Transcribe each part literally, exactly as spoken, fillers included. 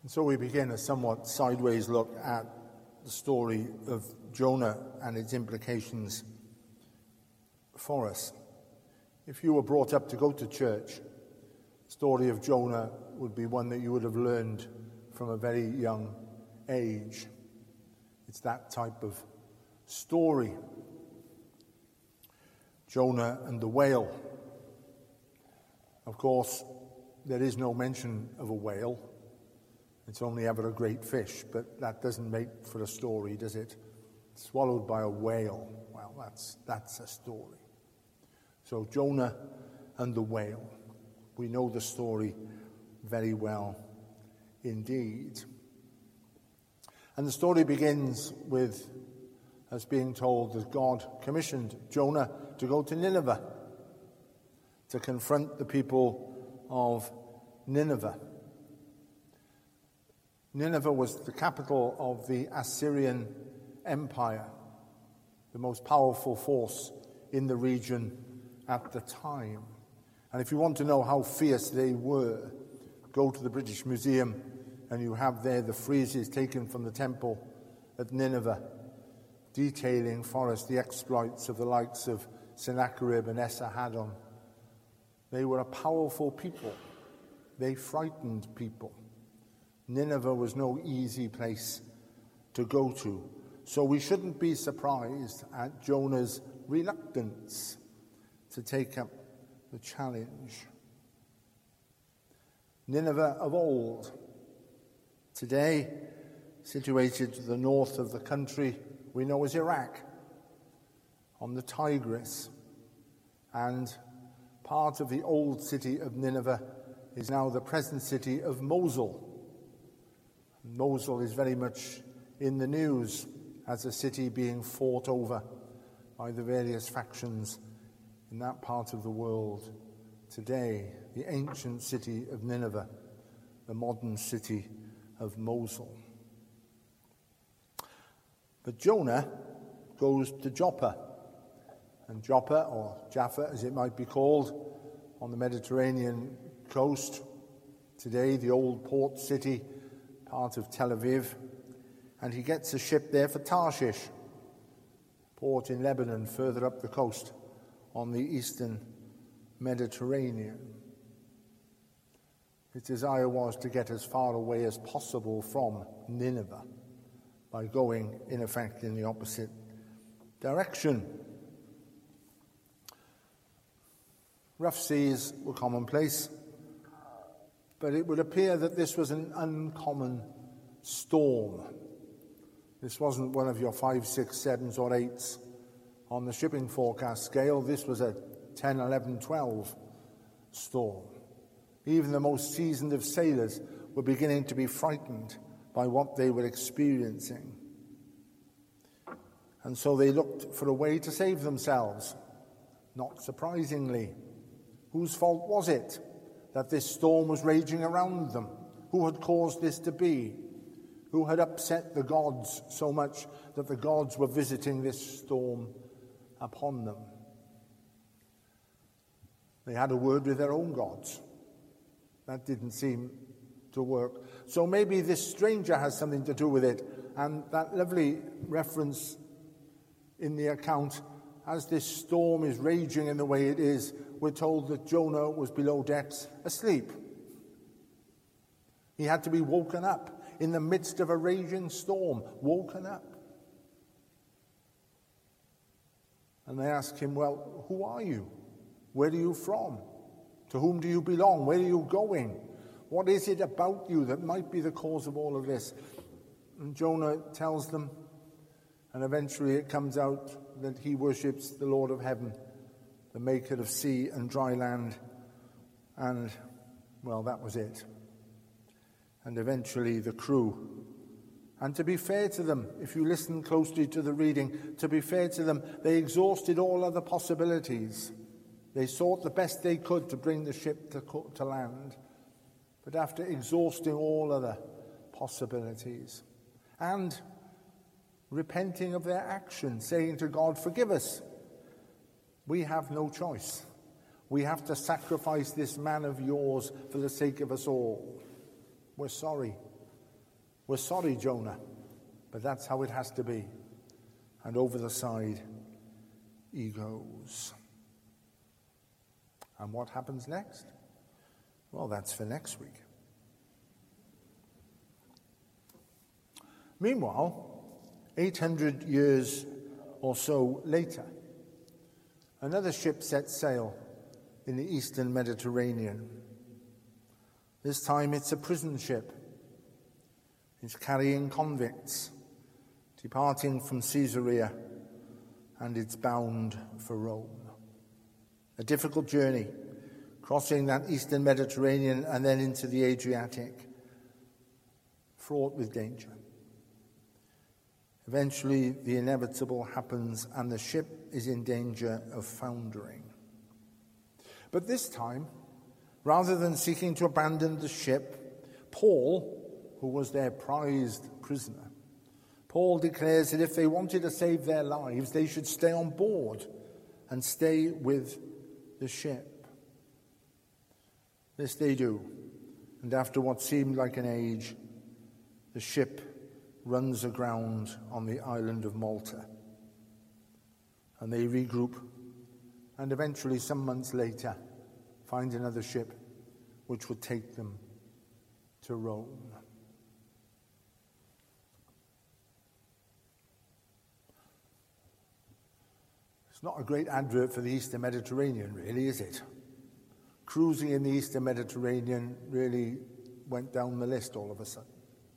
And so we begin a somewhat sideways look at the story of Jonah and its implications for us. If you were brought up to go to church, the story of Jonah would be one that you would have learned from a very young age. It's that type of story. Jonah and the whale. Of course, there is no mention of a whale. It's only ever a great fish, but that doesn't make for a story, does it? Swallowed by a whale. Well, that's that's a story. So Jonah and the whale. We know the story very well indeed. And the story begins with us being told that God commissioned Jonah to go to Nineveh to confront the people of Nineveh. Nineveh was the capital of the Assyrian Empire, the most powerful force in the region at the time. And if you want to know how fierce they were, go to the British Museum and you have there the friezes taken from the temple at Nineveh, detailing for us the exploits of the likes of Sennacherib and Esarhaddon. They were a powerful people. They frightened people. Nineveh was no easy place to go to. So we shouldn't be surprised at Jonah's reluctance to take up the challenge. Nineveh of old, today situated to the north of the country we know as Iraq, on the Tigris, and part of the old city of Nineveh is now the present city of Mosul. Mosul is very much in the news as a city being fought over by the various factions in that part of the world today. The ancient city of Nineveh, the modern city of Mosul. But Jonah goes to Joppa, and Joppa, or Jaffa as it might be called, on the Mediterranean coast, today the old port city, part of Tel Aviv, and he gets a ship there for Tarshish, port in Lebanon, further up the coast on the eastern Mediterranean. His desire was to get as far away as possible from Nineveh by going, in effect, in the opposite direction. Rough seas were commonplace, but it would appear that this was an uncommon storm. This wasn't one of your five, six, sevens, or eights on the shipping forecast scale. This was a ten, eleven, twelve storm. Even the most seasoned of sailors were beginning to be frightened by what they were experiencing. And so they looked for a way to save themselves. Not surprisingly, whose fault was it that this storm was raging around them? Who had caused this to be? Who had upset the gods so much that the gods were visiting this storm upon them? They had a word with their own gods. That didn't seem to work. So maybe this stranger has something to do with it. And that lovely reference in the account, as this storm is raging in the way it is, we're told that Jonah was below decks asleep. He had to be woken up in the midst of a raging storm, woken up. And they ask him, well, who are you? Where are you from? To whom do you belong? Where are you going? What is it about you that might be the cause of all of this? And Jonah tells them, and eventually it comes out that he worships the Lord of heaven, the maker of sea and dry land. And, well, that was it. And eventually the crew. And to be fair to them, if you listen closely to the reading, to be fair to them, they exhausted all other possibilities. They sought the best they could to bring the ship to, to land. But after exhausting all other possibilities and repenting of their action, saying to God, forgive us, we have no choice. We have to sacrifice this man of yours for the sake of us all. We're sorry. We're sorry, Jonah, but that's how it has to be. And over the side he goes. And what happens next? Well, that's for next week. Meanwhile, eight hundred years or so later, another ship set sail in the eastern Mediterranean. This time it's a prison ship. It's carrying convicts, departing from Caesarea, and it's bound for Rome. A difficult journey, crossing that eastern Mediterranean and then into the Adriatic, fraught with danger. Eventually, the inevitable happens and the ship is in danger of foundering. But this time, rather than seeking to abandon the ship, Paul, who was their prized prisoner, Paul declares that if they wanted to save their lives, they should stay on board and stay with the ship. This they do, and after what seemed like an age, the ship runs aground on the island of Malta. And they regroup, and eventually, some months later, find another ship which would take them to Rome. It's not a great advert for the Eastern Mediterranean, really, is it? Cruising in the Eastern Mediterranean really went down the list all of a sudden.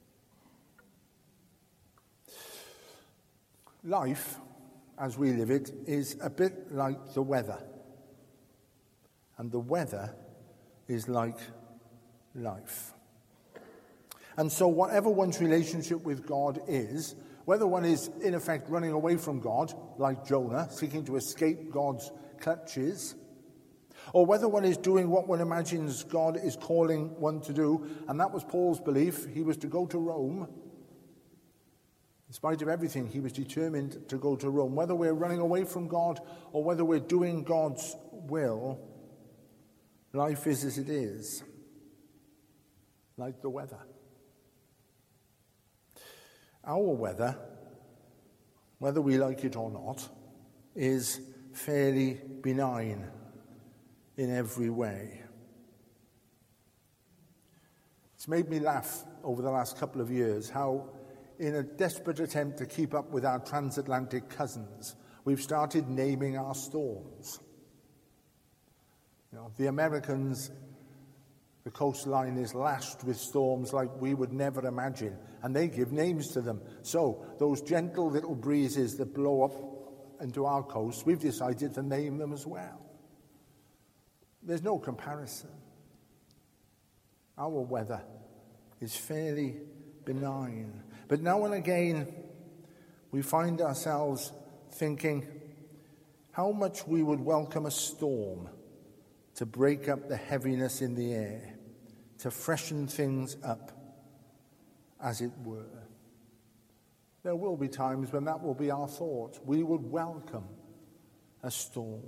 Life, as we live it, is a bit like the weather. And the weather is like life. And so whatever one's relationship with God is, whether one is in effect running away from God, like Jonah, seeking to escape God's clutches, or whether one is doing what one imagines God is calling one to do, and that was Paul's belief, he was to go to Rome. In spite of everything, he was determined to go to Rome. Whether we're running away from God or whether we're doing God's will, life is as it is, like the weather. Our weather, whether we like it or not, is fairly benign in every way. It's made me laugh over the last couple of years how, in a desperate attempt to keep up with our transatlantic cousins, we've started naming our storms. You know, the Americans, the coastline is lashed with storms like we would never imagine, and they give names to them. So those gentle little breezes that blow up into our coast, we've decided to name them as well. There's no comparison. Our weather is fairly benign. But now and again, we find ourselves thinking how much we would welcome a storm to break up the heaviness in the air, to freshen things up, as it were. There will be times when that will be our thought. We would welcome a storm.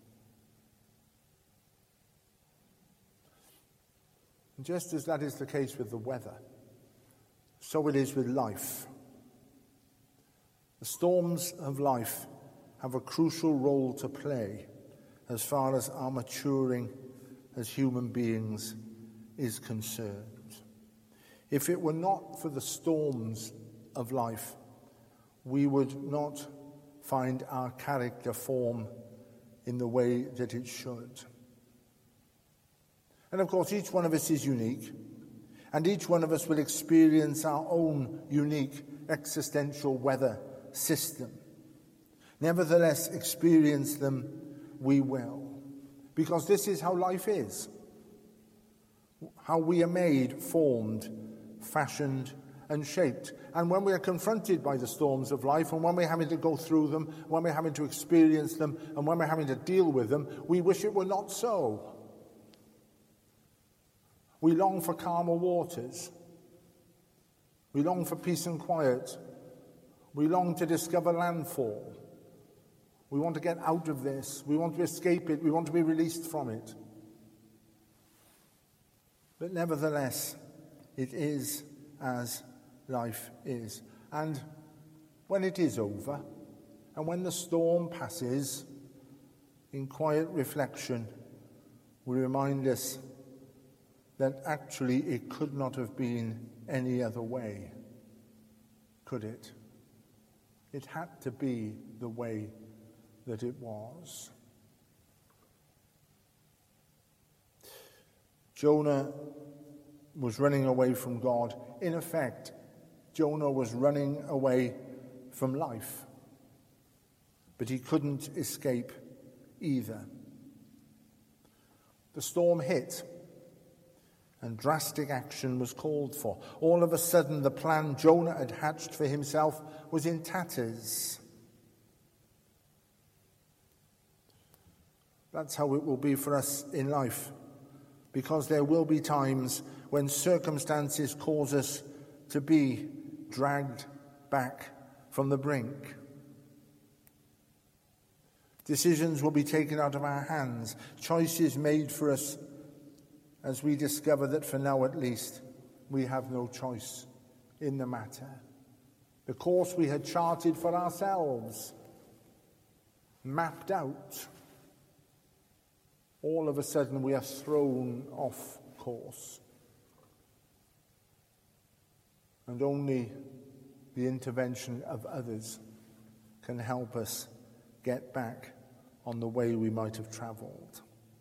And just as that is the case with the weather, so it is with life. The storms of life have a crucial role to play as far as our maturing as human beings is concerned. If it were not for the storms of life, we would not find our character form in the way that it should. And of course, each one of us is unique. And each one of us will experience our own unique existential weather system. Nevertheless, experience them we will. Because this is how life is. How we are made, formed, fashioned, and shaped. And when we are confronted by the storms of life, and when we're having to go through them, when we're having to experience them, and when we're having to deal with them, we wish it were not so. We long for calmer waters. We long for peace and quiet. We long to discover landfall. We want to get out of this. We want to escape it. We want to be released from it. But nevertheless, it is as life is. And when it is over, and when the storm passes, in quiet reflection, we remind us that actually it could not have been any other way, could it? It had to be the way that it was. Jonah was running away from God. In effect, Jonah was running away from life. But he couldn't escape either. The storm hit, and drastic action was called for. All of a sudden, the plan Jonah had hatched for himself was in tatters. That's how it will be for us in life, because there will be times when circumstances cause us to be dragged back from the brink. Decisions will be taken out of our hands, choices made for us as we discover that for now at least we have no choice in the matter. The course we had charted for ourselves, mapped out, all of a sudden we are thrown off course. And only the intervention of others can help us get back on the way we might have travelled.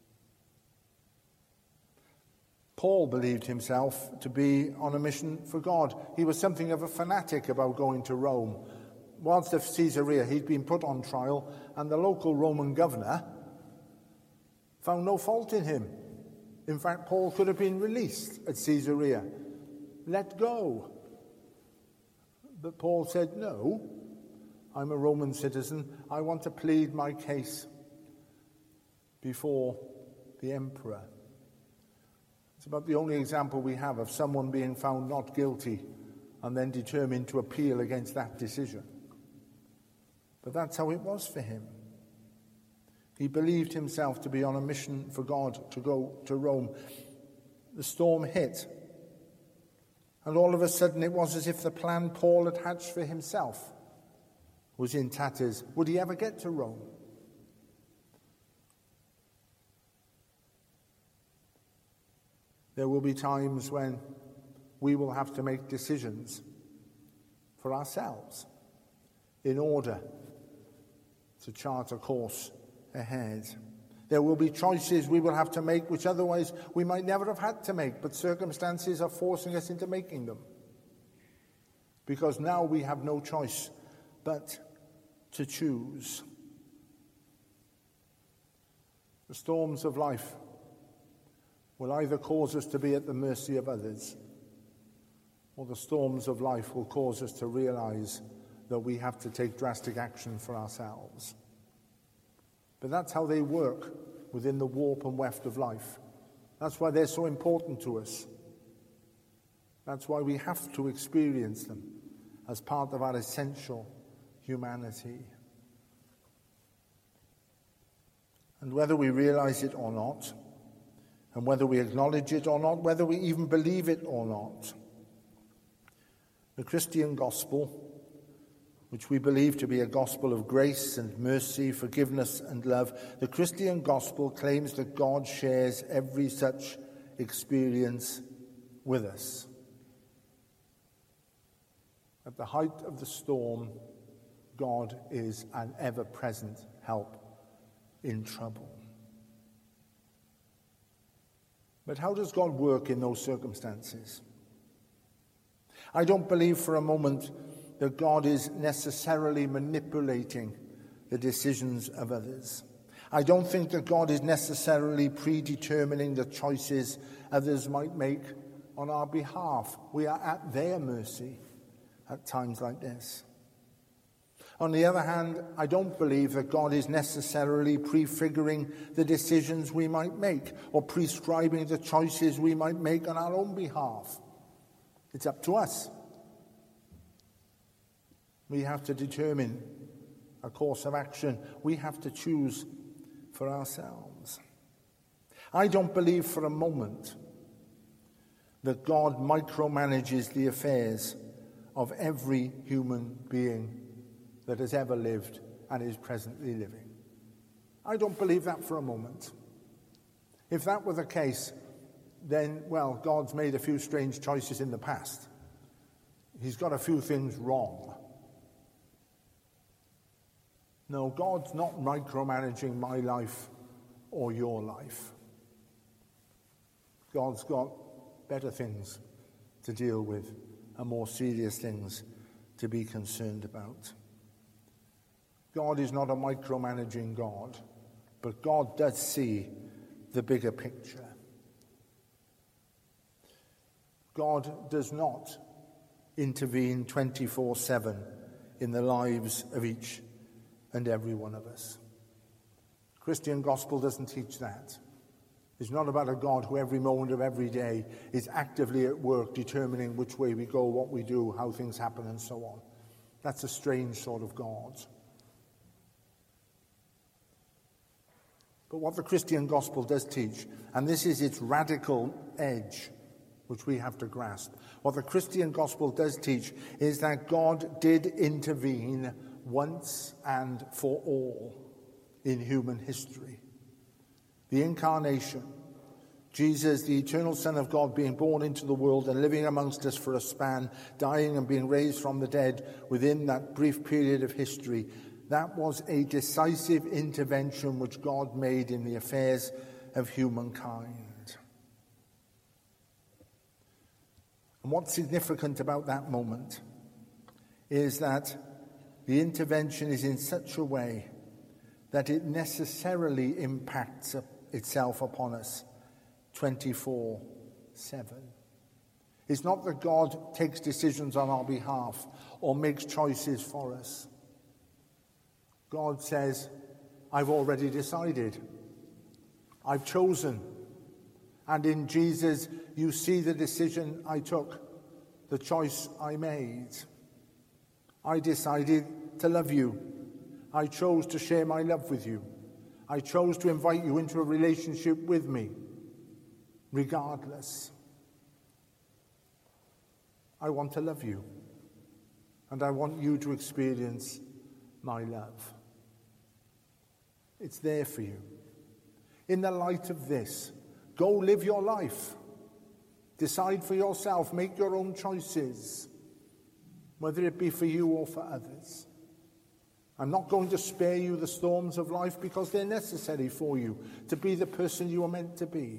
Paul believed himself to be on a mission for God. He was something of a fanatic about going to Rome. Whilst at Caesarea, he'd been put on trial, and the local Roman governor found no fault in him. In fact, Paul could have been released at Caesarea, let go. But Paul said, no, I'm a Roman citizen. I want to plead my case before the emperor. It's about the only example we have of someone being found not guilty and then determined to appeal against that decision. But that's how it was for him. He believed himself to be on a mission for God to go to Rome. The storm hit, and all of a sudden it was as if the plan Paul had hatched for himself was in tatters. Would he ever get to Rome? There will be times when we will have to make decisions for ourselves in order to chart a course ahead. There will be choices we will have to make which otherwise we might never have had to make, but circumstances are forcing us into making them. Because now we have no choice but to choose. The storms of life will either cause us to be at the mercy of others, or the storms of life will cause us to realize that we have to take drastic action for ourselves. But that's how they work within the warp and weft of life. That's why they're so important to us. That's why we have to experience them as part of our essential humanity. And whether we realize it or not, and whether we acknowledge it or not, whether we even believe it or not, the Christian gospel, which we believe to be a gospel of grace and mercy, forgiveness and love, the Christian gospel claims that God shares every such experience with us. At the height of the storm, God is an ever-present help in trouble. But how does God work in those circumstances? I don't believe for a moment that God is necessarily manipulating the decisions of others. I don't think that God is necessarily predetermining the choices others might make on our behalf. We are at their mercy at times like this. On the other hand, I don't believe that God is necessarily prefiguring the decisions we might make or prescribing the choices we might make on our own behalf. It's up to us. We have to determine a course of action. We have to choose for ourselves. I don't believe for a moment that God micromanages the affairs of every human being that has ever lived and is presently living. I don't believe that for a moment. If that were the case, then, well, God's made a few strange choices in the past. He's got a few things wrong. No, God's not micromanaging my life or your life. God's got better things to deal with and more serious things to be concerned about. God is not a micromanaging God, but God does see the bigger picture. God does not intervene twenty-four seven in the lives of each and every one of us. The Christian gospel doesn't teach that. It's not about a God who every moment of every day is actively at work determining which way we go, what we do, how things happen, and so on. That's a strange sort of God. But what the Christian gospel does teach, and this is its radical edge, which we have to grasp, what the Christian gospel does teach is that God did intervene once and for all in human history. The incarnation, Jesus, the eternal Son of God, being born into the world and living amongst us for a span, dying and being raised from the dead within that brief period of history, that was a decisive intervention which God made in the affairs of humankind. And what's significant about that moment is that the intervention is in such a way that it necessarily impacts itself upon us twenty-four seven. It's not that God takes decisions on our behalf or makes choices for us. God says, I've already decided. I've chosen. And in Jesus, you see the decision I took, the choice I made. I decided to love you. I chose to share my love with you. I chose to invite you into a relationship with me, regardless. I want to love you, and I want you to experience my love. It's there for you. In the light of this, go live your life. Decide for yourself. Make your own choices, whether it be for you or for others. I'm not going to spare you the storms of life because they're necessary for you to be the person you are meant to be.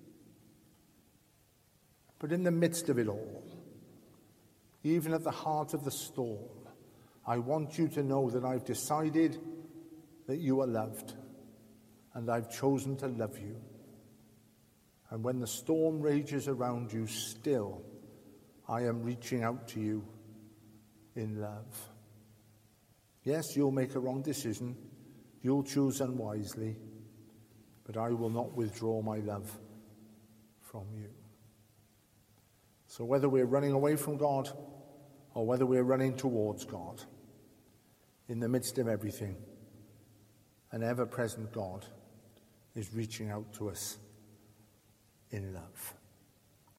But in the midst of it all, even at the heart of the storm, I want you to know that I've decided that you are loved, and I've chosen to love you. And when the storm rages around you, still, I am reaching out to you in love. Yes, you'll make a wrong decision. You'll choose unwisely. But I will not withdraw my love from you. So whether we're running away from God or whether we're running towards God, in the midst of everything, an ever-present God is reaching out to us in love.